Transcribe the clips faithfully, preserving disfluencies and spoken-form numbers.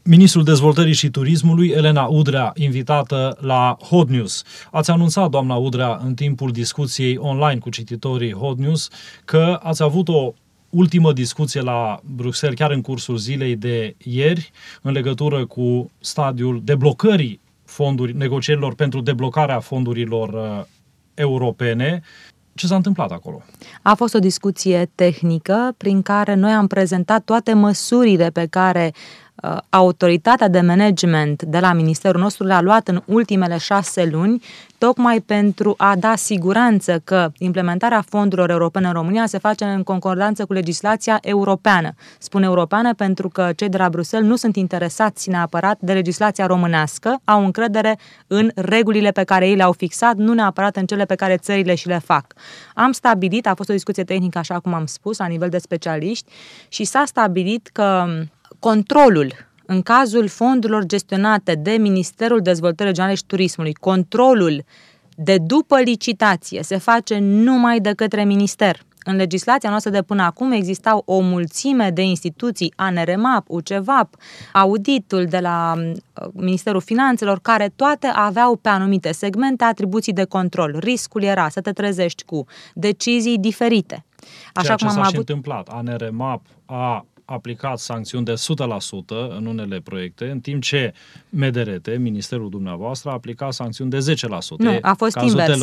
Ministrul Dezvoltării și Turismului, Elena Udrea, invitată la Hot News. Ați anunțat, doamna Udrea, în timpul discuției online cu cititorii Hot News, că ați avut o ultimă discuție la Bruxelles, chiar în cursul zilei de ieri, în legătură cu stadiul deblocării fonduri, negocierilor pentru deblocarea fondurilor uh, europene. Ce s-a întâmplat acolo? A fost o discuție tehnică prin care noi am prezentat toate măsurile pe care uh, autoritatea de management de la ministerul nostru le-a luat în ultimele șase luni, tocmai pentru a da siguranță că implementarea fondurilor europene în România se face în concordanță cu legislația europeană. Spun europeană pentru că cei de la Bruxelles nu sunt interesați neapărat de legislația românească, au încredere în regulile pe care ei le-au fixat, nu neapărat în cele pe care țările și le fac. Am stabilit, a fost o discuție tehnică, așa cum am spus, la nivel de specialiști, și s-a stabilit că controlul în cazul fondurilor gestionate de Ministerul Dezvoltării Regionale și Turismului, controlul de după licitație se face numai de către minister. În legislația noastră de până acum existau o mulțime de instituții, A N R M A P, U C V A P, auditul de la Ministerul Finanțelor, care toate aveau pe anumite segmente atribuții de control. Riscul era să te trezești cu decizii diferite. Așa Ceea cum ce am s-a avut... și întâmplat. A N R M A P a aplicat sancțiuni de o sută la sută în unele proiecte, în timp ce M D R T, Ministerul dumneavoastră, a aplicat sancțiuni de zece la sută. Nu, a fost invers.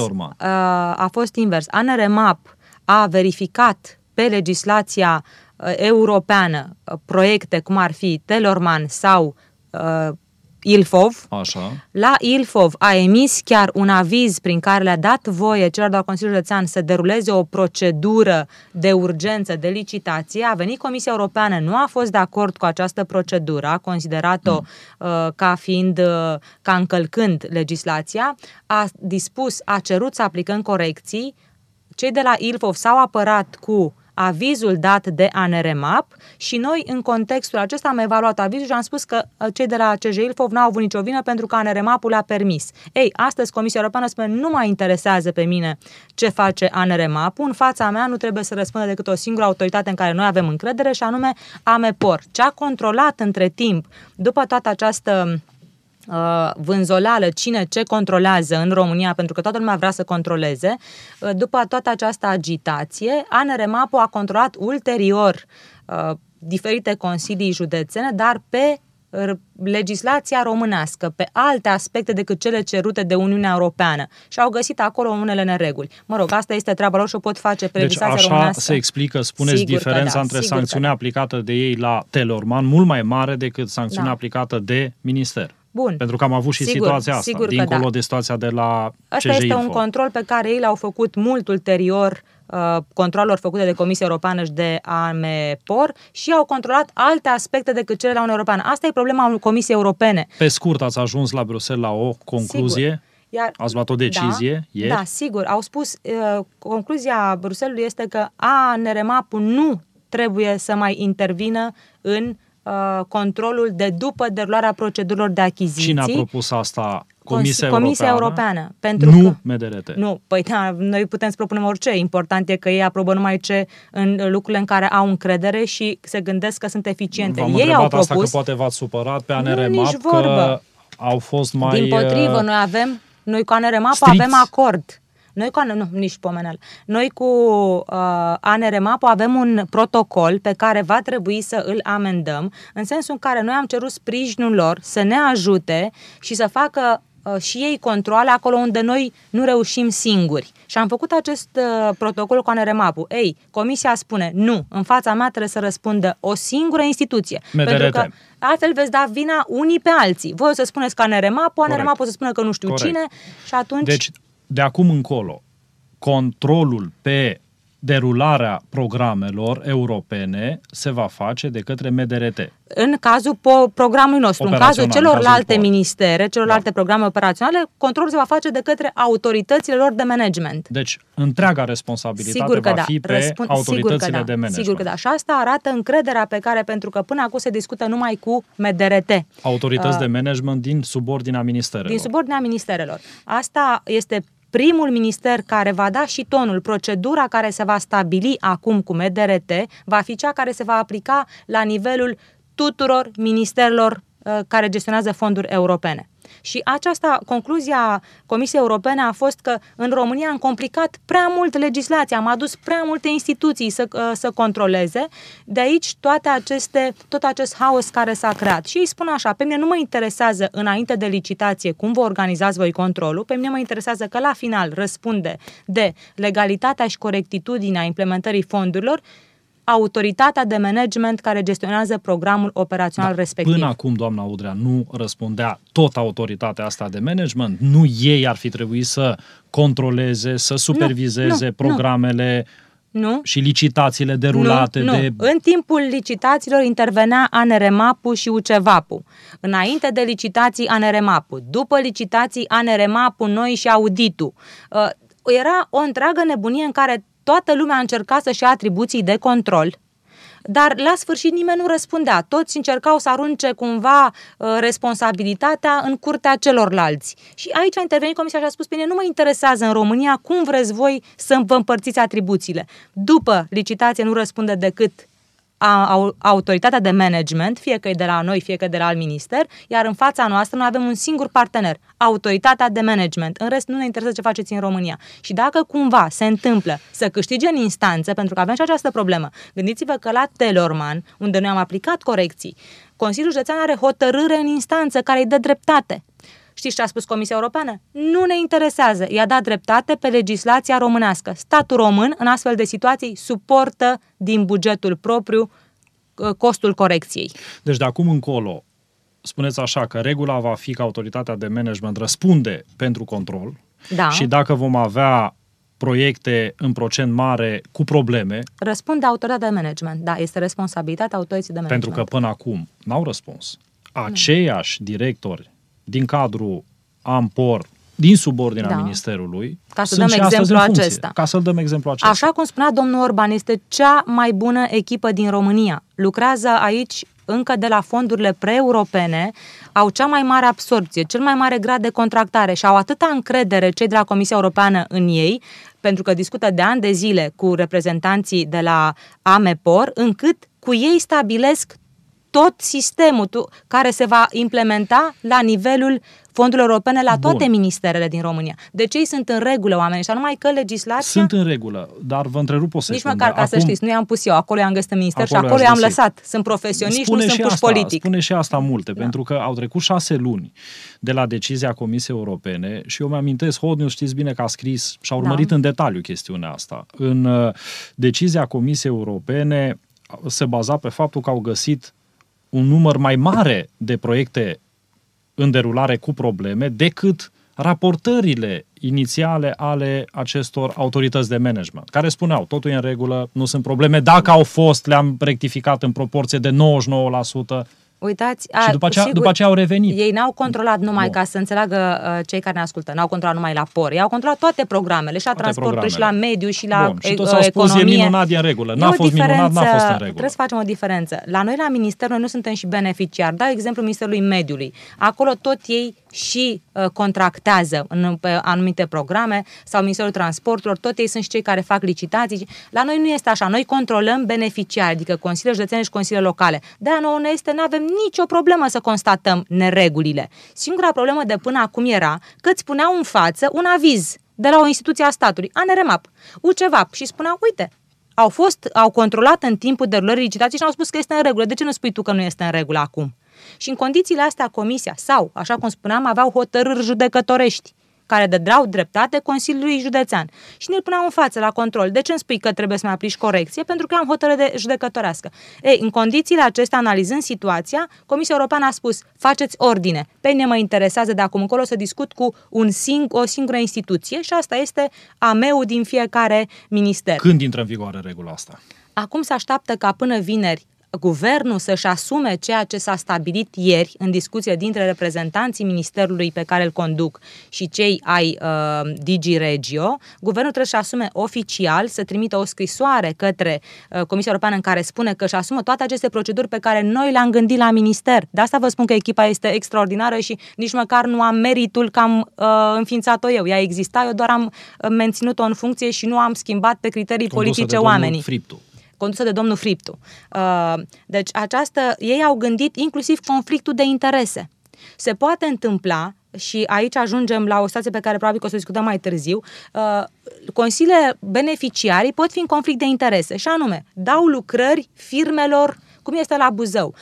A fost invers. A N R M A P a verificat pe legislația uh, europeană uh, proiecte cum ar fi Telorman sau uh, Ilfov. Așa. La Ilfov a emis chiar un aviz prin care le-a dat voie celor de la Consiliul Județean să deruleze o procedură de urgență de licitație. A venit Comisia Europeană, nu a fost de acord cu această procedură, a considerat-o mm. uh, ca fiind, uh, ca încălcând legislația, a dispus, a cerut să aplicăm corecții. Cei de la Ilfov s-au apărat cu avizul dat de A N R M A P și noi, în contextul acesta, am evaluat avizul și am spus că cei de la C J Ilfov n-au avut nicio vină pentru că A N R M A P-ul le-a permis. Ei, astăzi Comisia Europeană spune, nu mă interesează pe mine ce face A N R M A P-ul, în fața mea nu trebuie să răspundă decât o singură autoritate în care noi avem încredere și anume AMEPOR. Ce a controlat între timp, după toată această vânzolală, cine ce controlează în România, pentru că toată lumea vrea să controleze, după toată această agitație, A N R M A P a controlat ulterior uh, diferite consilii județene, dar pe legislația românească, pe alte aspecte decât cele cerute de Uniunea Europeană și au găsit acolo unele nereguli. Mă rog, asta este treaba lor și o pot face pe deci legislația așa românească. Se explică, spuneți, sigur diferența da, între sancțiunea da. aplicată de ei la Telorman, mult mai mare decât sancțiunea da. aplicată de minister. Bun. Pentru că am avut și sigur, situația asta, sigur dincolo da. de situația de la C J Asta este Info. un control pe care ei l-au făcut mult ulterior uh, controlelor făcute de Comisia Europeană și de AMEPOR și au controlat alte aspecte decât cele la Uniunea Europeană. Asta e problema Comisiei Europene. Pe scurt, ați ajuns la Bruxelles la o concluzie? Sigur. Iar, ați luat o decizie da, ieri? Da, sigur. Au spus, uh, concluzia Bruxellesului este că A N R M A P-ul nu trebuie să mai intervină în uh, controlul de după derularea procedurilor de achiziții. Cine a propus asta? Comisia Europeană? Comisia Europeană. Pentru nu că, M D R T. Nu, păi da, noi putem să propunem orice. Important e că ei aprobă numai ce în lucrurile în care au încredere și se gândesc că sunt eficiente. V-am ei au propus. Asta că poate v-ați supărat pe A N R M A P că au fost mai... Dimpotrivă, noi avem, noi cu A N R M A P avem acord. Noi cu, nu, nici pomenel. Noi cu uh, A N R M A P avem un protocol pe care va trebui să îl amendăm, în sensul în care noi am cerut sprijinul lor să ne ajute și să facă uh, și ei controale acolo unde noi nu reușim singuri. Și am făcut acest uh, protocol cu A N R M A P-ul. Ei, Comisia spune, nu, în fața mea trebuie să răspundă o singură instituție. M D R T. Pentru că altfel veți da vina unii pe alții. Voi o să spuneți că A N R M A P-ul, A N R M A P o să spună că nu știu Corect. cine și atunci... Deci, de acum încolo, controlul pe derularea programelor europene se va face de către M D R T. În cazul programului nostru, în cazul celorlalte cazul ministere, celorlalte da. programe operaționale, controlul se va face de către autoritățile lor de management. Deci, întreaga responsabilitate sigur că va da. fi pe Răspund, autoritățile sigur că da. de management. Sigur că da. Și asta arată încrederea pe care, pentru că până acum se discută numai cu M D R T. Autorități uh, de management din subordinea ministerelor. Din subordinea ministerelor. Asta este primul minister care va da și tonul. Procedura care se va stabili acum cu M D R T va fi cea care se va aplica la nivelul tuturor ministerelor uh, care gestionează fonduri europene. Și aceasta, concluzia Comisiei Europene a fost că în România am complicat prea mult legislația, am adus prea multe instituții să, să controleze, de aici toate aceste, tot acest haos care s-a creat. Și îi spun așa, pe mine nu mă interesează înainte de licitație cum vă organizați voi controlul, pe mine mă interesează că la final răspunde de legalitatea și corectitudinea implementării fondurilor autoritatea de management care gestionează programul operațional da, respectiv. Până acum, doamna Udrea, nu răspundea tot autoritatea asta de management? Nu ei ar fi trebuit să controleze, să supervizeze nu, nu, programele nu. și licitațiile derulate? Nu, de... nu. În timpul licitațiilor intervenea A N R M A P-ul și U C E V A P-ul. Înainte de licitații A N R M A P-ul. După licitații A N R M A P-ul noi și auditul. Era o întreagă nebunie în care toată lumea a încercat să-și ia atribuții de control, dar la sfârșit nimeni nu răspundea. Toți încercau să arunce cumva uh, responsabilitatea în curtea celorlalți. Și aici a intervenit Comisia și a spus, bine, nu mă interesează în România cum vreți voi să vă împărțiți atribuțiile. După licitație nu răspunde decât a, a, autoritatea de management, fie că e de la noi, fie că e de la alt minister, iar în fața noastră noi avem un singur partener, autoritatea de management. În rest nu ne interesează ce faceți în România. Și dacă cumva se întâmplă să câștige în instanță, pentru că avem și această problemă, gândiți-vă că la Telorman, unde noi am aplicat corecții, Consiliul Județean are hotărâre în instanță care îi dă dreptate. Știți ce a spus Comisia Europeană? Nu ne interesează. I-a dat dreptate pe legislația românească. Statul român, în astfel de situații, suportă din bugetul propriu costul corecției. Deci de acum încolo, spuneți așa că regula va fi că autoritatea de management răspunde pentru control da. Și dacă vom avea proiecte în procent mare cu probleme... Răspunde autoritatea de management, da, este responsabilitatea autorității de management. Pentru că până acum n-au răspuns. Aceiași directori din cadrul Ampor, din subordinea da. Ministerului, ca să dăm exemplu acesta. Ca să dăm exemplu acesta. Așa cum spunea domnul Orban, este cea mai bună echipă din România. Lucrează aici încă de la fondurile pre-europene, au cea mai mare absorbție, cel mai mare grad de contractare și au atâta încredere cei de la Comisia Europeană în ei, pentru că discută de ani de zile cu reprezentanții de la Amepor, încât cu ei stabilesc tot sistemul care se va implementa la nivelul fondurilor europene la toate Bun. ministerele din România. Deci ei sunt în regulă, oamenii, și numai că legislația... Sunt în regulă, dar vă întrerup o secundă. Nici măcar ca acum... să știți, nu i-am pus eu, acolo i-am găsit în minister acolo și acolo i-am lăsat. Sunt profesioniști, spune nu sunt puși asta, politic. Spune și asta multe, da. Pentru că au trecut șase luni de la decizia Comisiei Europene și eu mi-amintesc, Hot News, știți bine că a scris și a urmărit da. în detaliu chestiunea asta. În uh, decizia Comisiei Europene se baza pe faptul că au găsit un număr mai mare de proiecte în derulare cu probleme decât raportările inițiale ale acestor autorități de management, care spuneau, totul e în regulă, nu sunt probleme, dacă au fost, le-am rectificat în proporție de nouăzeci și nouă la sută. Uitați, a, și după aceea, sigur, după aceea au revenit. Ei n-au controlat numai, Bun. ca să înțeleagă uh, cei care ne ascultă, n-au controlat numai la por, ei au controlat toate programele, și la transportul, și la mediu, și la Bun. Și toți au spus, e minunat, e în regulă. N-a fost minunat, n-a fost în regulă. Trebuie să facem o diferență. La noi, la minister, noi nu suntem și beneficiari. Dau exemplu Ministerului Mediului. Acolo tot ei și uh, contractează în pe anumite programe, sau Ministerul Transporturilor, tot ei sunt și cei care fac licitații. La noi nu este așa. Noi controlăm beneficiari, adică consiliile județene și consiliile locale. De-aia nouă ne este, nu avem nicio problemă să constatăm neregulile. Singura problemă de până acum era că îți puneau în față un aviz de la o instituție a statului, A N R M A P, U C E V A P, și spuneau, uite, au fost, au controlat în timpul derulării licitației și au spus că este în regulă. De ce nu spui tu că nu este în regulă acum? Și în condițiile astea comisia, sau, așa cum spuneam, aveau hotărâri judecătorești care dădeau dreptate Consiliului Județean. Și ne-l puneau în față la control. De ce îmi spui că trebuie să mai aplici corecție? Pentru că am hotărâre judecătorească. Ei, în condițiile acestea, analizând situația, Comisia Europeană a spus, faceți ordine. Pe mine mă interesează de acum încolo să discut cu un sing- o singură instituție și asta este A M E-ul din fiecare minister. Când intră în vigoare regula asta? Acum se așteaptă ca până vineri guvernul să-și asume ceea ce s-a stabilit ieri în discuție dintre reprezentanții ministerului pe care îl conduc și cei ai uh, DigiRegio. Guvernul trebuie să-și asume oficial, să trimită o scrisoare către uh, Comisia Europeană în care spune că își asumă toate aceste proceduri pe care noi le-am gândit la minister. De asta vă spun că echipa este extraordinară și nici măcar nu am meritul că am uh, înființat-o eu. Ea exista, eu doar am menținut-o în funcție și nu am schimbat pe criterii Condusă politice de oamenii. Friptu. condusă de domnul Friptu. Uh, deci această, ei au gândit inclusiv conflictul de interese. Se poate întâmpla, și aici ajungem la o situație pe care probabil că o să discutăm mai târziu, uh, consiliile beneficiarii pot fi în conflict de interese, și anume, dau lucrări firmelor, cum este la Buzău.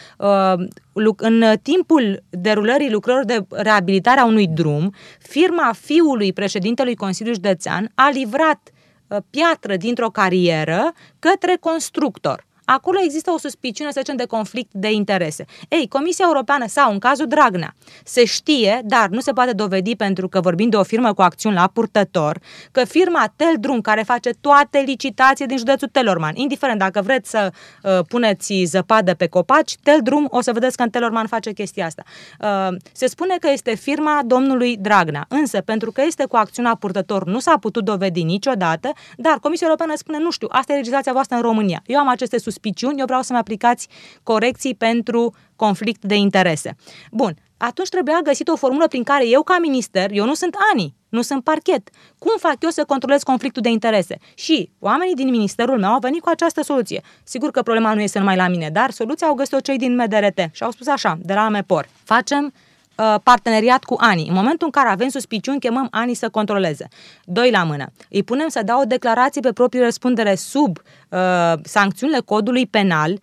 Uh, în timpul derulării lucrărilor de reabilitare a unui drum, firma fiului președintelui Consiliului Județean a livrat uh, piatră dintr-o carieră către constructor. Acolo există o suspiciune, să zicem, de conflict de interese. Ei, Comisia Europeană sau, în cazul Dragnea, se știe, dar nu se poate dovedi pentru că vorbim de o firmă cu acțiuni la purtător, că firma Teldrum, care face toate licitațiile din județul Telorman, indiferent dacă vreți să uh, puneți zăpadă pe copaci, Teldrum, o să vedeți că în Telorman face chestia asta. Uh, se spune că este firma domnului Dragnea, însă pentru că este cu acțiuni la purtător nu s-a putut dovedi niciodată, dar Comisia Europeană spune, nu știu, asta e legislația voastră în România. Eu am aceste suspiciuni, eu vreau să-mi aplicați corecții pentru conflict de interese. Bun, atunci trebuia găsit o formulă prin care eu, ca minister, eu nu sunt ANI, nu sunt parchet. Cum fac eu să controlez conflictul de interese? Și oamenii din ministerul meu au venit cu această soluție. Sigur că problema nu este numai la mine, dar soluția au găsit-o cei din M D R T și au spus așa, de la Amepor, facem parteneriat cu ANI. În momentul în care avem suspiciuni, chemăm ANI să controleze. Doi la mână. Îi punem să dea o declarație pe proprie răspundere sub uh, sancțiunile codului penal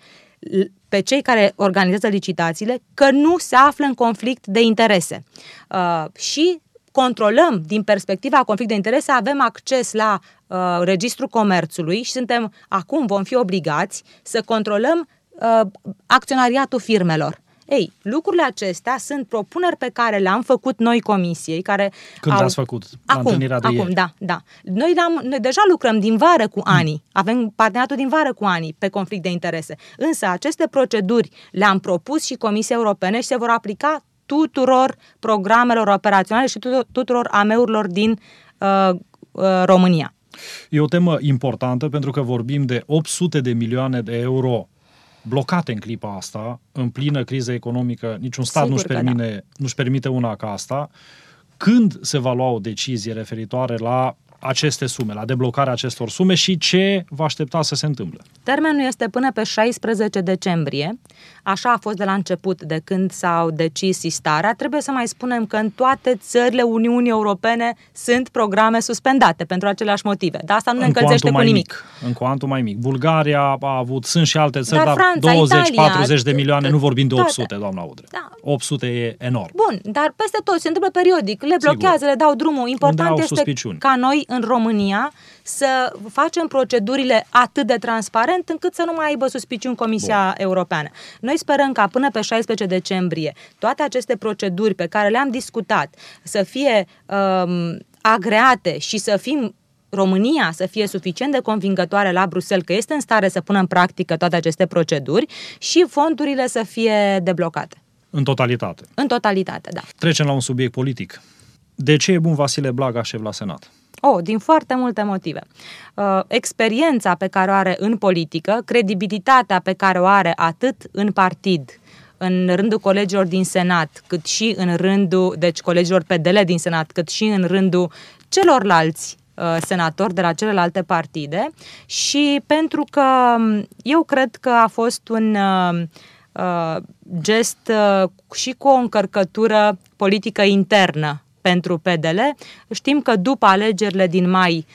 pe cei care organizează licitațiile că nu se află în conflict de interese. Uh, și controlăm din perspectiva conflict de interese, avem acces la uh, Registrul Comerțului și suntem, acum vom fi obligați să controlăm uh, acționariatul firmelor. Ei, lucrurile acestea sunt propuneri pe care le-am făcut noi comisiei, care Când au... le-ați făcut? La acum, întâlnirea de acum, ieri. da, da. Noi, le-am, noi deja lucrăm din vară cu ANI, avem parteneriatul din vară cu ANI pe conflict de interese. Însă aceste proceduri le-am propus și Comisiei Europene și se vor aplica tuturor programelor operaționale și tuturor, tuturor A M E-urilor din uh, uh, România. E o temă importantă pentru că vorbim de opt sute de milioane de euro blocate în clipa asta, în plină criză economică. Niciun stat nu-și permite, da. nu-și permite una ca asta. Când se va lua o decizie referitoare la aceste sume, la deblocarea acestor sume și ce vă aștepta să se întâmple? Termenul este până pe șaisprezece decembrie. Așa a fost de la început, de când s-au decis sistarea. Trebuie să mai spunem că în toate țările Uniunii Europene sunt programe suspendate pentru aceleași motive. Dar asta nu ne încălzește cu nimic. Mic, în cuantul mai mic. Bulgaria a avut, sunt și alte țări, dar, dar Franța, douăzeci Italia, patruzeci de milioane, nu vorbim de toate. opt sute, doamna Udrea. Da. opt sute e enorm. Bun, dar peste tot se întâmplă periodic. Le blochează, Sigur. le dau drumul. Important este suspiciuni. Ca noi în România să facem procedurile atât de transparent încât să nu mai aibă suspiciuni Comisia Bun. Europeană. Noi sperăm ca până pe șaisprezece decembrie toate aceste proceduri pe care le-am discutat să fie um, agreate și să fim România să fie suficient de convingătoare la Bruxelles că este în stare să pună în practică toate aceste proceduri și fondurile să fie deblocate. În totalitate. În totalitate, da. Trecem la un subiect politic. De ce e bun Vasile Blaga șef la Senat? Oh, din foarte multe motive. Uh, experiența pe care o are în politică, credibilitatea pe care o are atât în partid, în rândul colegilor din Senat, cât și în rândul, deci colegilor P D L din Senat, cât și în rândul celorlalți uh, senatori de la celelalte partide și pentru că eu cred că a fost un uh, uh, gest uh, și cu o încărcătură politică internă pentru P D L. Știm că după alegerile din mai,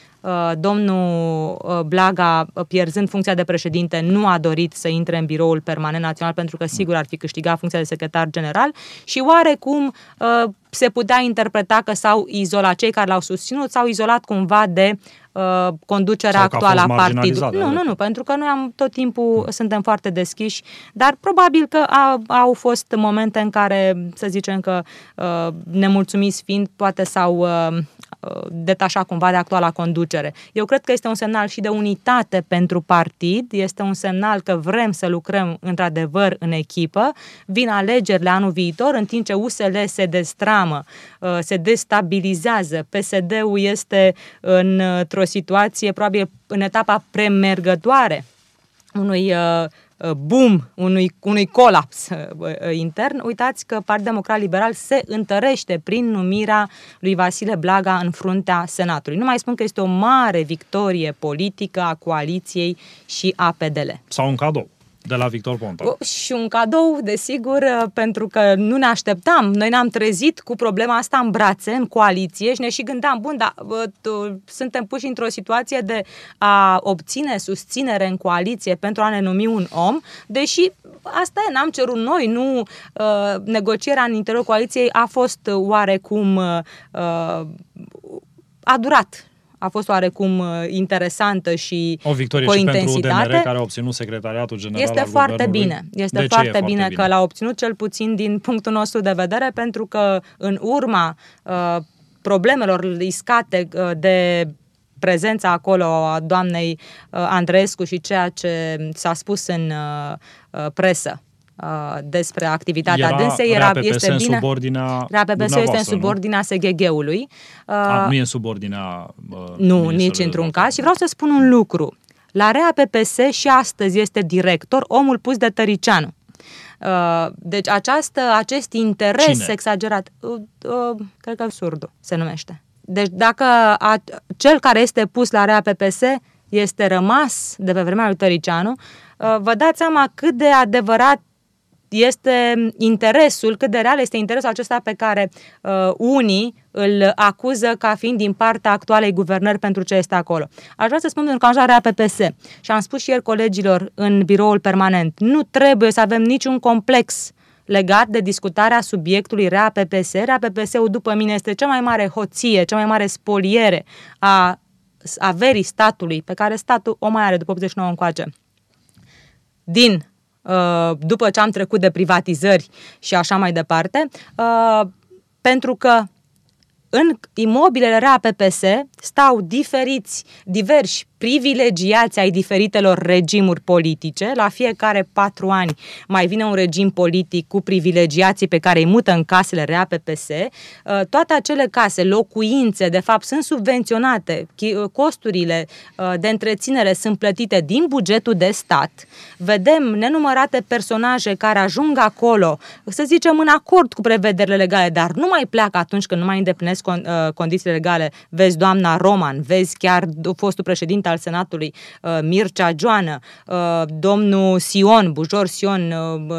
domnul Blaga, pierzând funcția de președinte, nu a dorit să intre în biroul permanent național pentru că sigur ar fi câștigat funcția de secretar general și oarecum se putea interpreta că s-au izolat, cei care l-au susținut s-au izolat cumva de uh, conducerea actuală a partidului. Nu, nu, nu, pentru că noi am tot timpul suntem foarte deschiși, dar probabil că a, au fost momente în care, să zicem că uh, nemulțumiți fiind, poate s-au uh, detașat cumva de actuala conducere. Eu cred că este un semnal și de unitate pentru partid, este un semnal că vrem să lucrăm într-adevăr în echipă. Vin alegerile anul viitor, în timp ce U S L se destramă, se destabilizează, P S D-ul este într-o situație probabil în etapa premergătoare unui boom, unui, unui colaps intern, uitați că Partidul Democrat Liberal se întărește prin numirea lui Vasile Blaga în fruntea Senatului. Nu mai spun că este o mare victorie politică a coaliției și a P D L. Sau un cadou de la Victor Ponta. Și un cadou, desigur, pentru că nu ne așteptam. Noi ne-am trezit cu problema asta în brațe, în coaliție și ne și gândeam, bun, dar suntem puși într-o situație de a obține susținere în coaliție pentru a ne numi un om, deși asta e, n-am cerut noi, nu negocierea în interiorul coaliției a fost oarecum a durat. A fost oarecum interesantă și o victorie cu o și intensitate. pentru U D M R, care a obținut secretariatul general este al foarte guvernului. bine. Este de foarte, ce e bine, foarte că l-a obținut, cel puțin din punctul nostru de vedere, pentru că în urma uh, problemelor iscate uh, de prezența acolo a doamnei uh, Andreescu și ceea ce s-a spus în uh, uh, presă despre activitatea era dânsei, era este în bine. Subordinea R A P P S este în subordinea S G G-ului. A, nu e în subordinea uh, Nu, nici într-un caz. Și vreau să spun un lucru. La R A P P S și astăzi este director omul pus de Tăricianu. Uh, deci această, acest interes Cine? exagerat, uh, uh, cred că Surdu se numește. Deci dacă a, cel care este pus la R A P P S este rămas de pe vremea lui Tăricianu, uh, vă dați seama cât de adevărat este interesul, cât de real este interesul acesta pe care uh, unii îl acuză ca fiind din partea actualei guvernări pentru ce este acolo. Aș vrea să spun pentru că am R A P P S și am spus și ieri colegilor în biroul permanent, nu trebuie să avem niciun complex legat de discutarea subiectului R A P P S. R A P P S-ul, după mine, este cea mai mare hoție, cea mai mare spoliere a averii statului, pe care statul o mai are după optzeci și nouă încoace. Din după ce am trecut de privatizări și așa mai departe, pentru că în imobilele R A P P S stau diferiți, diversi privilegiați ai diferitelor regimuri politice. La fiecare patru ani mai vine un regim politic cu privilegiații pe care îi mută în casele R A P P S. Toate acele case, locuințe, de fapt, sunt subvenționate. Costurile de întreținere sunt plătite din bugetul de stat. Vedem nenumărate personaje care ajung acolo, să zicem, în acord cu prevederile legale, dar nu mai pleacă atunci când nu mai îndeplinesc condițiile legale. Vezi doamna Roman, vezi chiar fostul președinte al Senatului, Mircea Joană, domnul Sion, Bujor Sion,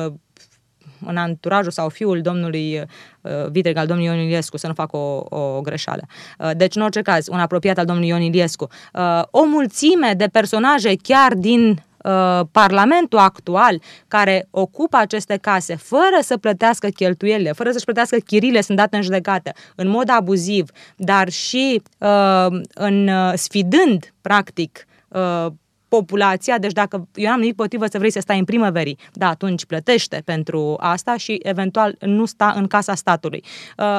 în anturajul sau fiul domnului Vitreg, al domnului Ion Iliescu, să nu fac o, o greșeală. Deci, în orice caz, un apropiat al domnului Ion Iliescu. O mulțime de personaje chiar din Parlamentul actual care ocupă aceste case fără să plătească cheltuielile, fără să-și plătească chirile, sunt date în judecată în mod abuziv, dar și uh, în, uh, sfidând practic uh, populația. Deci dacă eu am nimic potrivă să vrei să stai în primăverii, da, atunci plătește pentru asta și eventual nu sta în casa statului. Uh,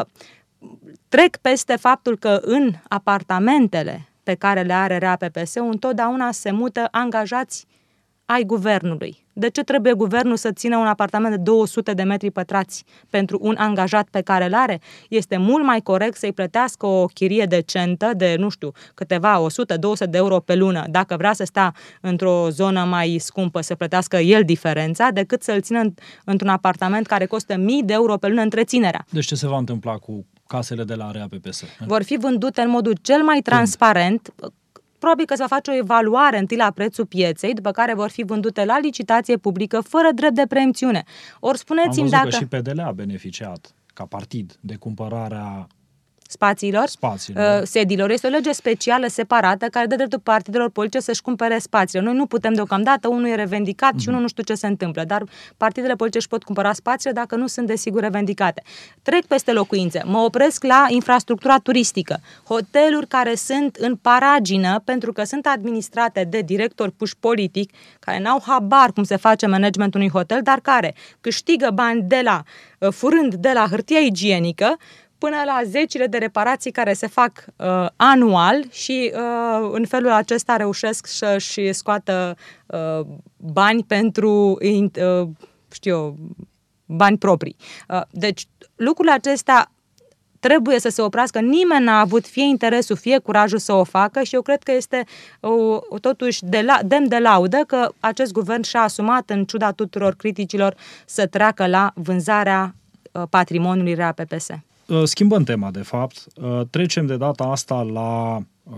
trec peste faptul că în apartamentele pe care le are R A P P S-ul întotdeauna se mută angajați ai guvernului. De ce trebuie guvernul să țină un apartament de două sute de metri pătrați pentru un angajat pe care îl are? Este mult mai corect să-i plătească o chirie decentă de, nu știu, câteva o sută două sute de euro pe lună, dacă vrea să stea într-o zonă mai scumpă, să plătească el diferența, decât să-l țină într-un apartament care costă mii de euro pe lună întreținerea. Deci ce se va întâmpla cu casele de la R A P P S? Vor fi vândute în modul cel mai transparent. Probabil că se va face o evaluare întâi la prețul pieței, după care vor fi vândute la licitație publică, fără drept de preemțiune. Ori spuneți-mi dacă... Am văzut că și P D L a beneficiat ca partid de cumpărarea spațiilor, spațiilor. Uh, sedilor. Este o lege specială separată care dă dreptul partidelor politice să-și cumpere spațiile. Noi nu putem deocamdată, unul e revendicat mm-hmm. și unul nu știu ce se întâmplă, dar partidele politice își pot cumpăra spațiile dacă nu sunt desigur revendicate. Trec peste locuințe, mă opresc la infrastructura turistică. Hoteluri care sunt în paragină pentru că sunt administrate de directori puși politic, care n-au habar cum se face managementul unui hotel, dar care câștigă bani de la, furând de la hârtia igienică, până la zecile de reparații care se fac uh, anual și uh, în felul acesta reușesc să-și scoată uh, bani pentru, uh, știu eu, bani proprii. Uh, deci lucrurile acestea trebuie să se oprească. Nimeni n-a avut fie interesul, fie curajul să o facă și eu cred că este o, totuși de la, demn de laudă că acest guvern și-a asumat, în ciuda tuturor criticilor, să treacă la vânzarea patrimoniului R A P P S. Schimbăm tema, de fapt. Trecem de data asta la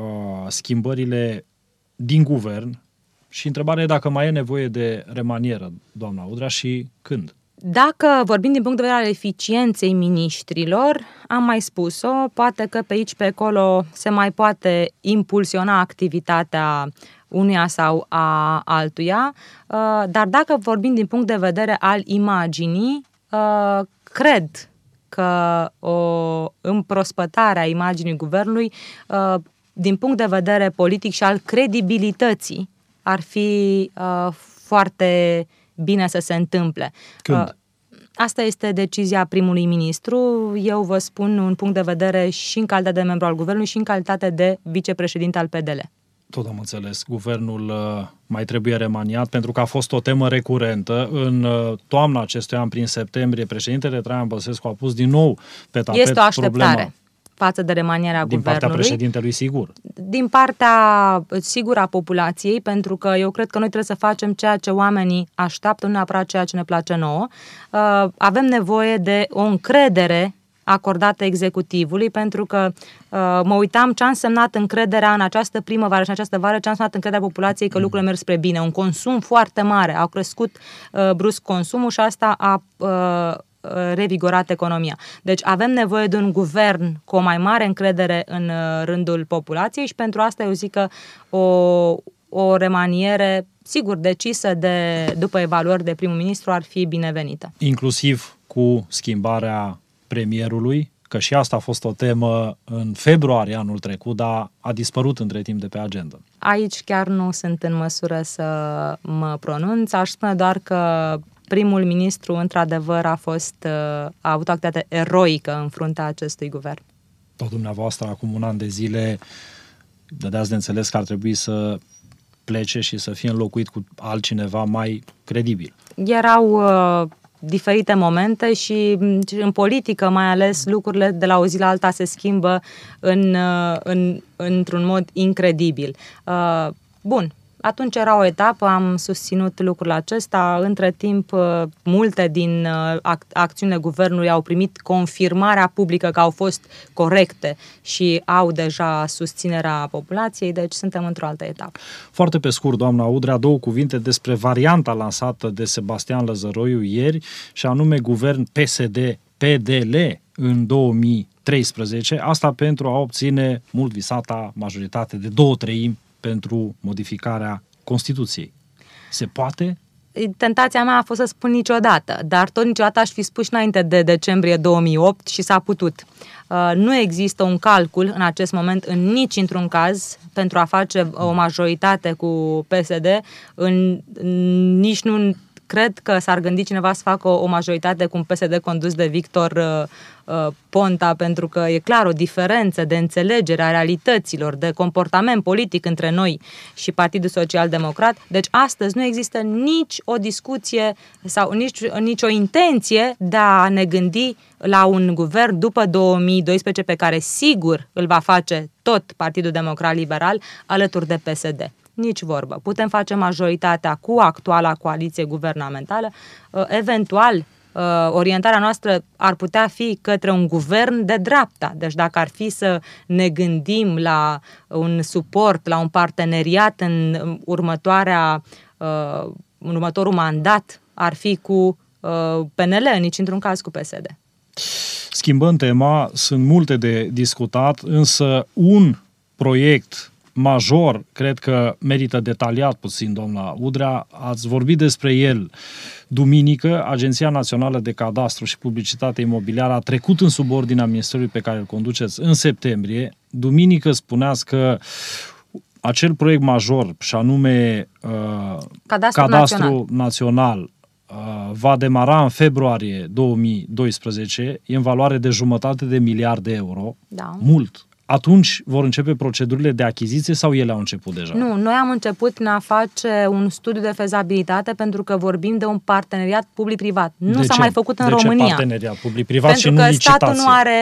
schimbările din guvern și întrebarea e dacă mai e nevoie de remanieră, doamna Udrea, și când. Dacă vorbim din punct de vedere al eficienței miniștrilor, am mai spus-o, poate că pe aici, pe acolo se mai poate impulsiona activitatea unuia sau a altuia, dar dacă vorbim din punct de vedere al imaginii, cred că o împrospătare a imaginii guvernului, din punct de vedere politic și al credibilității, ar fi foarte bine să se întâmple. Când? Asta este decizia primului ministru. Eu vă spun un punct de vedere și în calitate de membru al guvernului și în calitate de vicepreședinte al P D L. Tot am înțeles. Guvernul mai trebuie remaniat pentru că a fost o temă recurentă. În toamna acestui an, prin septembrie, președintele Traian Băsescu a pus din nou pe tapet este o așteptare problema față de remanierea din guvernului. partea președintelui, sigur. Din partea sigură a populației, pentru că eu cred că noi trebuie să facem ceea ce oamenii așteaptă, nu neapărat ceea ce ne place nouă. Avem nevoie de o încredere acordată executivului, pentru că uh, mă uitam ce a însemnat încrederea în această primăvară și în această vară, ce a însemnat încrederea populației că lucrurile merg spre bine. Un consum foarte mare, au crescut uh, brusc consumul și asta a uh, revigorat economia. Deci avem nevoie de un guvern cu o mai mare încredere în uh, rândul populației și pentru asta eu zic că o, o remaniere, sigur, decisă de, după evaluări de primul ministru ar fi binevenită. Inclusiv cu schimbarea premierului, că și asta a fost o temă în februarie anul trecut, dar a dispărut între timp de pe agenda. Aici chiar nu sunt în măsură să mă pronunț, aș spune doar că primul ministru, într-adevăr, a fost, a avut o activitate eroică în fruntea acestui guvern. Tot dumneavoastră, acum un an de zile, dădeați de înțeles că ar trebui să plece și să fie înlocuit cu altcineva mai credibil. Erau uh, diferite momente și în politică, mai ales, lucrurile de la o zi la alta se schimbă în, uh, în, într-un mod incredibil. Uh, bun. Atunci era o etapă, am susținut lucrul acesta. Între timp, multe din acțiunile guvernului au primit confirmarea publică că au fost corecte și au deja susținerea populației, deci suntem într-o altă etapă. Foarte pe scurt, doamna Udrea, două cuvinte despre varianta lansată de Sebastian Lăzăroiu ieri, și anume guvern P S D P D L în două mii treisprezece, asta pentru a obține mult visata majoritate de două treimi pentru modificarea Constituției. Se poate? Tentația mea a fost să spun niciodată, dar tot niciodată aș fi spus și înainte de decembrie două mii opt și s-a putut. Nu există un calcul în acest moment, în nici într-un caz, pentru a face o majoritate cu P S D, în, nici nu cred că s-ar gândi cineva să facă o, o majoritate cu un P S D condus de Victor uh, uh, Ponta, pentru că e clar o diferență de înțelegere a realităților, de comportament politic între noi și Partidul Social Democrat. Deci astăzi nu există nici o discuție sau nici, nici o intenție de a ne gândi la un guvern după două mii doisprezece pe care sigur îl va face tot Partidul Democrat Liberal alături de P S D. Nici vorbă. Putem face majoritatea cu actuala coaliție guvernamentală. Eventual, orientarea noastră ar putea fi către un guvern de dreapta. Deci dacă ar fi să ne gândim la un suport, la un parteneriat în următoarea, în următorul mandat, ar fi cu P N L, nici într-un caz cu P S D. Schimbând tema, sunt multe de discutat, însă un proiect major, cred că merită detaliat puțin, doamna Udrea. Ați vorbit despre el duminică. Agenția Națională de Cadastru și Publicitate Imobiliară a trecut în subordinea ministerului pe care îl conduceți în septembrie. Duminică spuneați că acel proiect major, și anume uh, Cadastru, Cadastru Național, național uh, va demara în februarie două mii doisprezece, e în valoare de jumătate de miliard de euro. Da. Mult. Atunci vor începe procedurile de achiziție sau ele au început deja? Nu, noi am început prin a face un studiu de fezabilitate, pentru că vorbim de un parteneriat public-privat. Nu de s-a ce? mai făcut în de România. Ce parteneriat public-privat pentru și nu că licitație? Statul nu are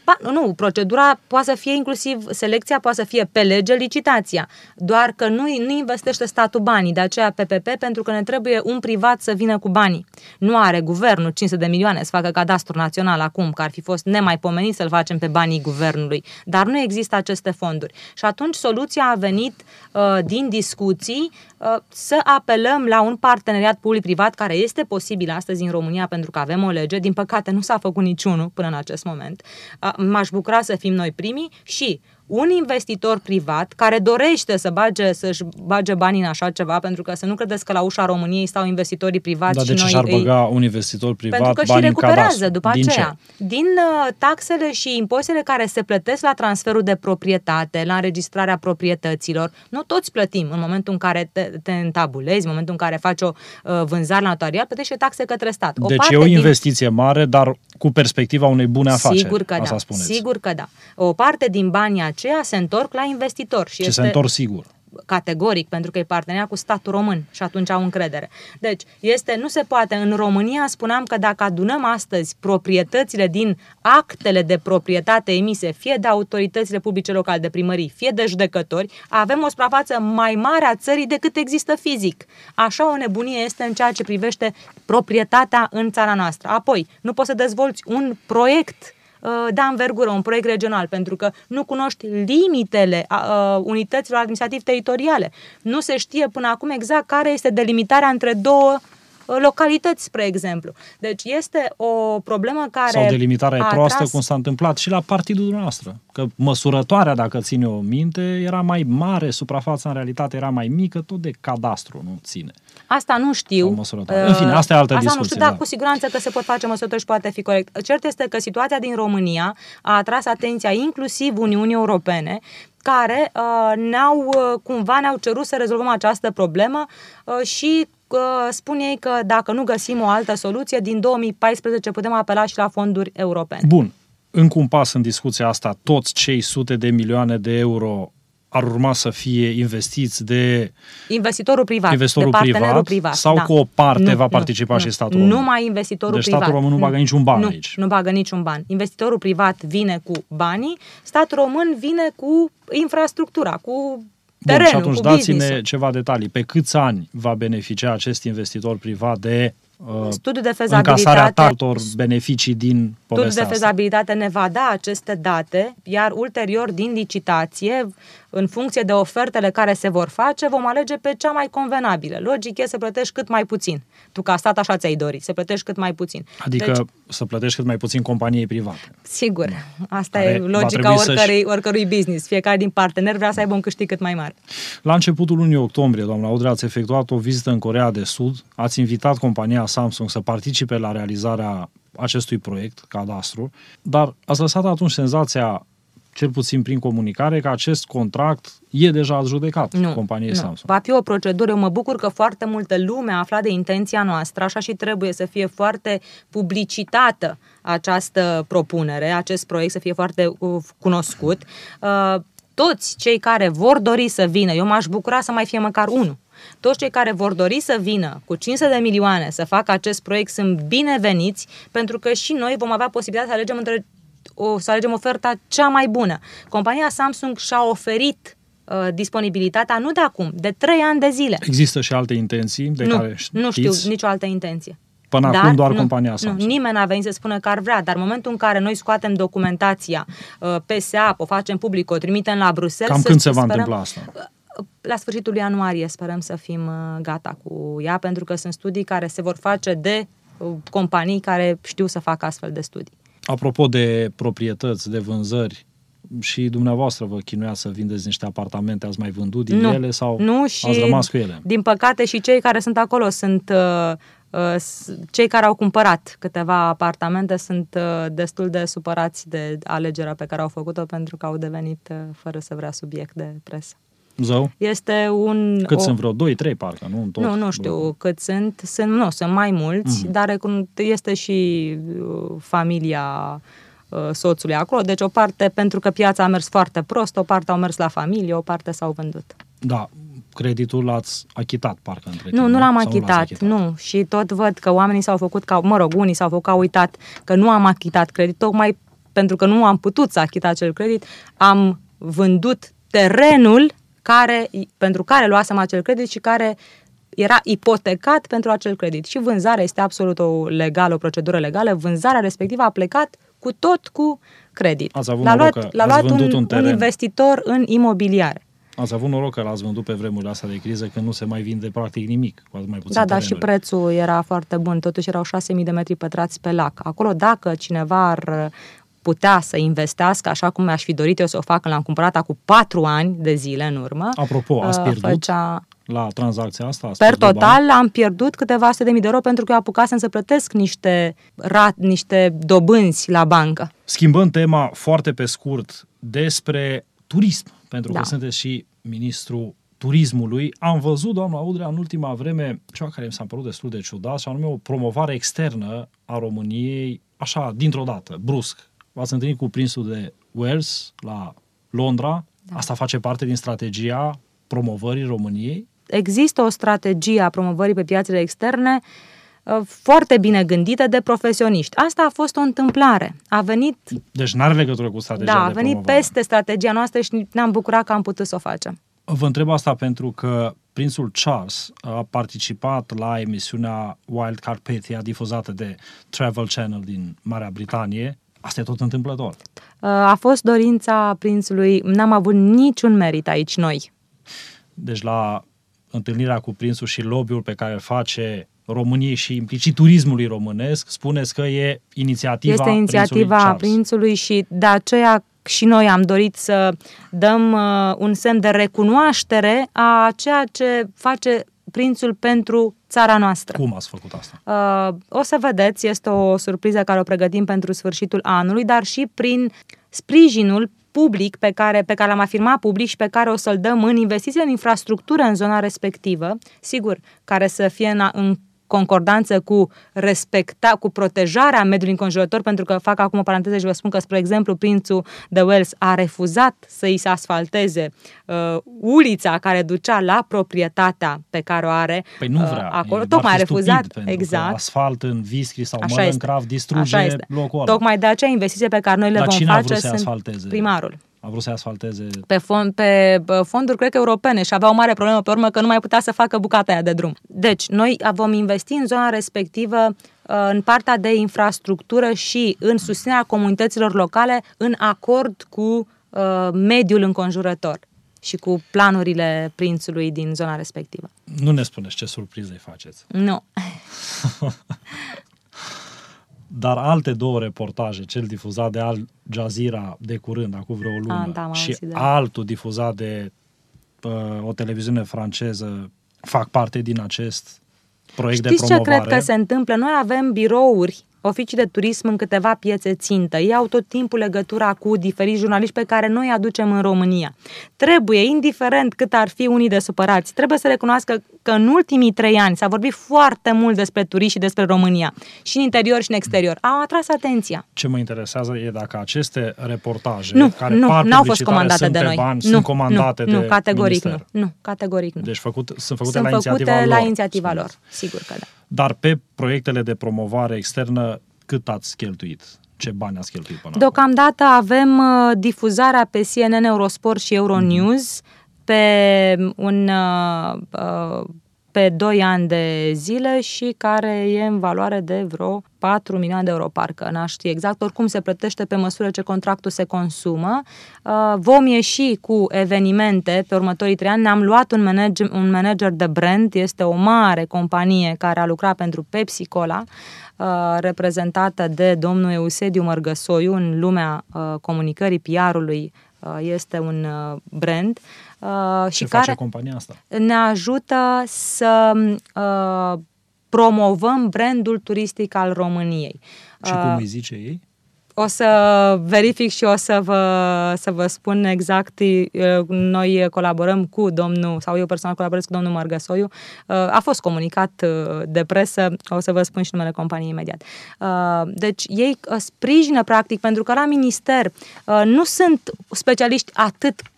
Ba, nu, procedura poate să fie inclusiv, selecția poate să fie pe lege, licitația, doar că nu, nu investește statul banii, de aceea P P P, pentru că ne trebuie un privat să vină cu banii. Nu are guvernul cinci sute de milioane să facă cadastru național acum, că ar fi fost nemaipomenit să-l facem pe banii guvernului, dar nu există aceste fonduri. Și atunci soluția a venit uh, din discuții uh, să apelăm la un parteneriat public-privat care este posibil astăzi în România pentru că avem o lege, din păcate nu s-a făcut niciunul până în acest moment. Uh, m-aș bucura să fim noi primii și un investitor privat care dorește să bage, să-și bage banii în așa ceva, pentru că să nu credeți că la ușa României stau investitorii privați. Dar și de ce noi și-ar îi... băga un investitor privat pentru că bani și recuperează în cadastru? după Din aceea. Ce? Din uh, taxele și impozitele care se plătesc la transferul de proprietate, la înregistrarea proprietăților. Nu toți plătim în momentul în care te, te întabulezi, în momentul în care faci o uh, vânzare la notariat, plătești și taxe către stat. O deci parte e o din... investiție mare, dar cu perspectiva unei bune afaceri. Sigur că asta da, spuneți. sigur că da. O parte din banii aceia se întorc la investitor. Și Ce este... se întorc sigur. Categoric, pentru că e parteneria cu statul român și atunci au încredere. Deci, este, nu se poate. În România spuneam că dacă adunăm astăzi proprietățile din actele de proprietate emise, fie de autoritățile publice locale, de primării, fie de judecători, avem o suprafață mai mare a țării decât există fizic. Așa o nebunie este în ceea ce privește proprietatea în țara noastră. Apoi, nu poți să dezvolți un proiect de anvergură, un proiect regional, pentru că nu cunoști limitele uh, unităților administrativ-teritoriale. Nu se știe până acum exact care este delimitarea între două localități, spre exemplu. Deci este o problemă care... Sau delimitarea e proastă, atras... cum s-a întâmplat și la partidul dumneavoastră. Că măsurătoarea, dacă ține o minte, era mai mare, suprafața în realitate era mai mică, tot de cadastru nu ține. Asta nu știu. În fine, asta e altă asta discuție. Nu știu, dar da. cu siguranță că se pot face măsurători și poate fi corect. Cert este că situația din România a atras atenția inclusiv Uniunii Europene, care uh, ne-au, uh, cumva ne-au cerut să rezolvăm această problemă uh, și uh, spun ei că dacă nu găsim o altă soluție, din două mii paisprezece putem apela și la fonduri europene. Bun. Încă un pas în discuția asta, toți cei sute de milioane de euro ar urma să fie investiți de investitorul privat, investitorul de partenerul privat, privat. sau Da. cu o parte nu, va participa nu, și nu. statul român? Numai investitorul deci privat. statul român nu bagă niciun ban nu, aici. Nu bagă niciun ban. Investitorul privat vine cu banii, statul român vine cu infrastructura, cu terenul, Bun, și atunci cu dați-ne business-ul. ceva detalii. Pe câți ani va beneficia acest investitor privat de uh, Studiul de încasarea fezabilitate, altor beneficii din studiul povestea de asta? fezabilitate ne va da aceste date, iar ulterior din licitație, în funcție de ofertele care se vor face, vom alege pe cea mai convenabilă. Logic e să plătești cât mai puțin. Tu ca stat așa ți-ai dori, să plătești cât mai puțin. Adică deci, să plătești cât mai puțin companiei private. Sigur, asta Care e va logica trebui să-și- oricărui, oricărui business. Fiecare din partener vrea să aibă un câștig cât mai mare. La începutul lunii octombrie, doamna Udrea, ați efectuat o vizită în Coreea de Sud, ați invitat compania Samsung să participe la realizarea acestui proiect, cadastru, dar ați lăsat atunci senzația, cel puțin prin comunicare, că acest contract e deja adjudecat Nu, companiei nu. Samsung. Va fi o procedură. Eu mă bucur că foarte multă lume a aflat de intenția noastră, așa și trebuie să fie foarte publicitată această propunere, acest proiect să fie foarte uh, cunoscut. Uh, toți cei care vor dori să vină, eu m-aș bucura să mai fie măcar unul, toți cei care vor dori să vină cu cinci sute de milioane să facă acest proiect sunt bineveniți, pentru că și noi vom avea posibilitatea să alegem între o, să alegem oferta cea mai bună. Compania Samsung și-a oferit uh, disponibilitatea nu de acum, de trei ani de zile. Există și alte intenții de nu, care știți? nu știu nicio altă intenție. Până Dar acum doar nu, compania Samsung. Nu, nimeni n-a venit să spună că ar vrea, dar în momentul în care noi scoatem documentația uh, pe S E A P, o facem public, o trimitem la Bruxelles... Cam să când se va sperăm, întâmpla asta? La sfârșitul ianuarie sperăm să fim uh, gata cu ea, pentru că sunt studii care se vor face de uh, companii care știu să facă astfel de studii. Apropo de proprietăți, de vânzări, și dumneavoastră vă chinuiați să vindeți niște apartamente, ați mai vândut din nu, ele sau nu, și ați rămas cu ele? Din păcate și cei care sunt acolo sunt uh, uh, cei care au cumpărat câteva apartamente sunt uh, destul de supărați de alegerea pe care au făcut-o, pentru că au devenit uh, fără să vrea subiect de presă. Zău? Este un... Cât o... sunt vreo doi, trei parcă, nu? În tot nu, nu știu blocul. cât sunt, sunt, nu, sunt mai mulți, Mhm. dar este și uh, familia uh, soțului acolo, deci o parte, pentru că piața a mers foarte prost, o parte au mers la familie, o parte s-au vândut. Da, creditul l-ați achitat parcă între Nu, timp, nu l-am Sau achitat, l-ați achitat, nu. Și tot văd că oamenii s-au făcut, ca, mă rog, unii s-au făcut că au uitat că nu am achitat credit, tocmai pentru că nu am putut să achit acel credit, am vândut terenul care, pentru care luasem acel credit și care era ipotecat pentru acel credit. Și vânzarea este absolut o legală, o procedură legală. Vânzarea respectivă a plecat cu tot cu credit. Ați avut l-a noroc luat, că l-a ați luat vândut un, un teren. un investitor în imobiliare. Ați avut noroc că l-ați vândut pe vremurile astea de criză, când nu se mai vinde practic nimic, cu atât mai puțin Da, dar terenuri. și prețul era foarte bun. Totuși erau șase mii de metri pătrați pe lac. Acolo, dacă cineva ar putea să investească, așa cum mi-aș fi dorit eu să o fac când l-am cumpărat acum patru ani de zile în urmă. Apropo, ați pierdut făcea... la tranzacția asta? Per total bani? Am pierdut câteva sute de mii de euro pentru că eu apucasem să plătesc niște, rat, niște dobânzi la bancă. Schimbând tema foarte pe scurt despre turism, pentru da. că sunteți și ministrul turismului, am văzut, doamna Udrea, în ultima vreme ceva care mi s-a părut destul de ciudat, și anume o promovare externă a României, așa, dintr-o dată, brusc. V-ați întâlnit cu prințul de Wales la Londra. Da. Asta face parte din strategia promovării României? Există o strategie a promovării pe piațele externe foarte bine gândită de profesioniști. Asta a fost o întâmplare. A venit... Deci n-are legătură cu strategia da, de a venit promovare. Peste strategia noastră și ne-am bucurat că am putut să o facem. Vă întreb asta pentru că prințul Charles a participat la emisiunea Wild Carpathia difuzată de Travel Channel din Marea Britanie. Asta e tot întâmplător. A fost dorința prințului, n-am avut niciun merit aici noi. Deci la întâlnirea cu prințul și lobby-ul pe care îl face României și implicit turismului românesc, spuneți că e inițiativa Este inițiativa prințului, prințului și de aceea și noi am dorit să dăm uh, un semn de recunoaștere a ceea ce face prințul pentru țara noastră. Cum ați făcut asta? Uh, o să vedeți, este o surpriză care o pregătim pentru sfârșitul anului, dar și prin sprijinul public pe care, pe care l-am afirmat public și pe care o să-l dăm în investiții în infrastructură în zona respectivă, sigur, care să fie în, în concordanță cu respecta, cu protejarea mediului înconjurător, pentru că fac acum o paranteză și vă spun că, spre exemplu, prințul de Wales a refuzat să-i se asfalteze uh, ulița care ducea la proprietatea pe care o are. Păi nu vrea. Uh, acolo. Tocmai a refuzat. Exact. Asfalt în Viscri sau Mălâncrav distruge locul ăla. Tocmai de aceea investiții pe care noi le Dar vom cine face a vrut să sunt asfalteze? Primarul. A vrut să asfalteze... Pe, fond, pe fonduri, cred că europene, și avea o mare problemă pe urmă că nu mai putea să facă bucata aia de drum. Deci, noi vom investi în zona respectivă în partea de infrastructură și în susținerea comunităților locale în acord cu uh, mediul înconjurător și cu planurile prințului din zona respectivă. Nu ne spuneți ce surpriză îi faceți. Nu. Dar alte două reportaje, cel difuzat de Al Jazeera de curând, acum vreo lună, A, da, și de... altul difuzat de uh, o televiziune franceză, fac parte din acest proiect Știți de promovare. ce cred că se întâmplă? Noi avem birouri, oficii de turism în câteva piețe țintă. Ei au tot timpul legătura cu diferiți jurnaliști pe care noi aducem în România. Trebuie, indiferent cât ar fi unii de supărați, trebuie să recunoască că în ultimii trei ani s-a vorbit foarte mult despre turiști și despre România, și în interior și în exterior. Au atras atenția. Ce mă interesează e dacă aceste reportaje, nu, care nu, par n-au fost publicitare, comandate sunt de pe noi. bani, nu, sunt comandate nu, de nu, categoric minister. nu. Nu, categoric nu. Deci făcut, sunt făcute sunt la inițiativa făcute lor. la inițiativa lor, spuneți. sigur că da. Dar pe proiectele de promovare externă, cât ați cheltuit? Ce bani ați cheltuit până Deocamdată avem uh, difuzarea pe C N N, Eurosport și Euronews mm-hmm. pe un uh, uh, pe doi ani de zile și care e în valoare de vreo patru milioane de euro, parcă n-aș ști exact, oricum se plătește pe măsură ce contractul se consumă. Uh, vom ieși cu evenimente pe următorii trei ani. Ne-am luat un manager, un manager de brand, este o mare companie care a lucrat pentru Pepsi Cola, uh, reprezentată de domnul Eusediu Mărgăsoiu în lumea uh, comunicării, P R-ului, uh, este un uh, brand. Uh, Ce și face care compania asta? ne ajută să uh, promovăm brandul turistic al României. Și uh, cum îi zice ei? O să verific și o să vă, să vă spun exact. Noi colaborăm cu domnul, sau eu personal colaborez cu domnul Mărgăsoiu. A fost comunicat de presă, o să vă spun și numele companiei imediat. Deci ei sprijină practic, pentru că la minister nu sunt specialiști atât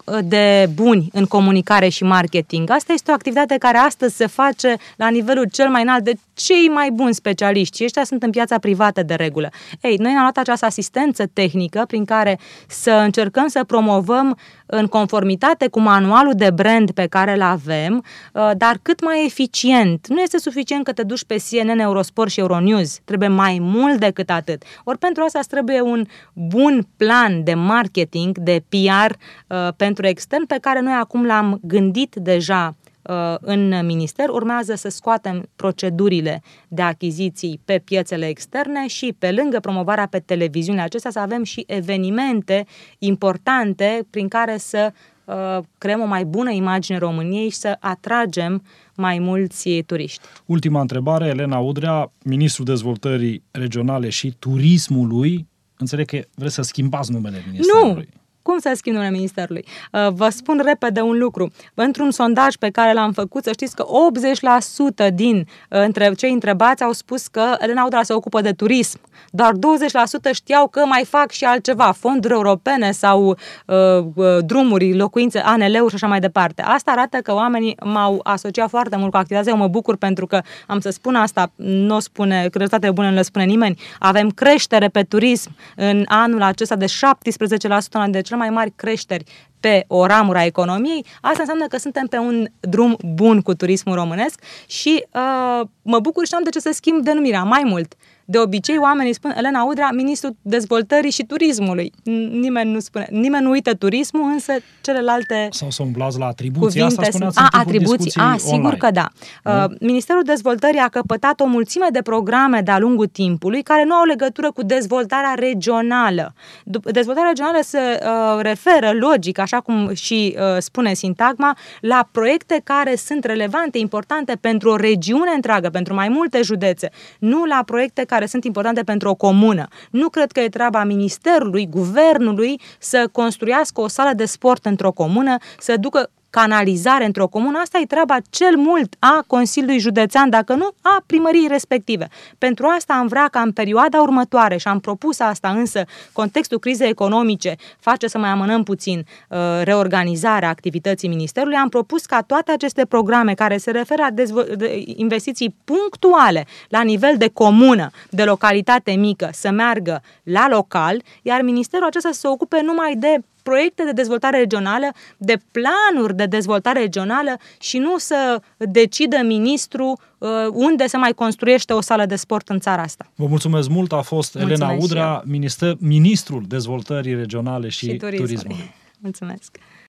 de buni în comunicare și marketing. Asta este o activitate care astăzi se face la nivelul cel mai înalt de cei mai buni specialiști și ăștia sunt în piața privată de regulă. Ei, noi ne-am luat această asistență tehnică prin care să încercăm să promovăm în conformitate cu manualul de brand pe care îl avem, dar cât mai eficient. Nu este suficient că te duci pe C N N, Eurosport și Euronews. Trebuie mai mult decât atât. Ori pentru asta îți trebuie un bun plan de marketing, de P R uh, pentru extern, pe care noi acum l-am gândit deja uh, în minister. Urmează să scoatem procedurile de achiziții pe piețele externe și pe lângă promovarea pe televiziunile acestea să avem și evenimente importante prin care să uh, creăm o mai bună imagine României și să atragem mai mulți turiști. Ultima întrebare, Elena Udrea, ministrul dezvoltării regionale și turismului. Înțeleg că vreți să schimbați numele ministerului. Nu! Cum să schimb numele ministerului? Vă spun repede un lucru. Într-un sondaj pe care l-am făcut, să știți că optzeci la sută din între cei întrebați au spus că Elena Udrea se ocupă de turism. Doar douăzeci la sută știau că mai fac și altceva, fonduri europene sau uh, drumuri, locuințe, A N L-uri și așa mai departe. Asta arată că oamenii m-au asociat foarte mult cu activitatea. Eu mă bucur pentru că, am să spun asta, nu o spune, că rezultatele bune nu le spune nimeni. Avem creștere pe turism în anul acesta de șaptesprezece la sută, de cele mai mari creșteri pe o ramură a economiei. Asta înseamnă că suntem pe un drum bun cu turismul românesc și uh, mă bucur și am de ce să schimb denumirea. Mai mult, de obicei oamenii spun Elena Udrea, ministrul dezvoltării și turismului. Nimeni nu spune, nimeni nu uită turismul, însă celelalte sau să umblați la atribuții, cuvinte, asta spuneați a, în timpul atribuții, discuției a, sigur online. că da. Uh, Ministerul Dezvoltării a căpătat o mulțime de programe de-a lungul timpului care nu au legătură cu dezvoltarea regională. Dezvoltarea regională se uh, referă, logic, așa cum și uh, spune sintagma, la proiecte care sunt relevante, importante pentru o regiune întreagă, pentru mai multe județe, nu la proiecte care sunt importante pentru o comună. Nu cred că e treaba ministerului, guvernului să construiască o sală de sport într-o comună, să ducă canalizare într-o comună. Asta e treaba cel mult a Consiliului Județean, dacă nu a primăriei respective. Pentru asta am vrea ca în perioada următoare, și am propus asta, însă contextul crizei economice face să mai amânăm puțin uh, reorganizarea activității ministerului, am propus ca toate aceste programe care se referă la dezvo- de investiții punctuale la nivel de comună, de localitate mică, să meargă la local, iar ministerul acesta să se ocupe numai de proiecte de dezvoltare regională, de planuri de dezvoltare regională și nu să decidă ministrul uh, unde se mai construiește o sală de sport în țara asta. Vă mulțumesc mult, a fost Mulțumesc Elena Udrea, minister, ministrul dezvoltării regionale și, și turismului. turismului. Mulțumesc!